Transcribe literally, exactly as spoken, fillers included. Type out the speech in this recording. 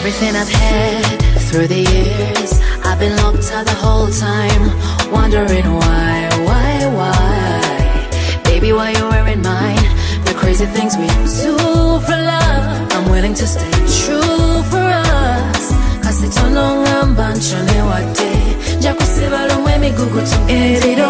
Everything I've had through the years, I've been locked out the whole time, wondering why, why, why? Baby, why you wearing mine? The crazy things we do for love, I'm willing to stay true for us. Cause it's no longer bunch on what day. Jacusiba lo memi gugu to